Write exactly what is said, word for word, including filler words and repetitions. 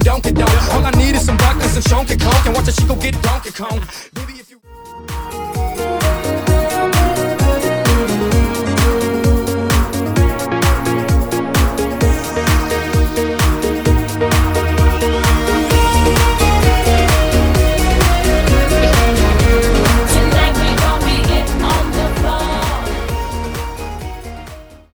Donkey Donk. All I need is some vodka, some Donkey Kong, and watch her she go get Donkey Kong.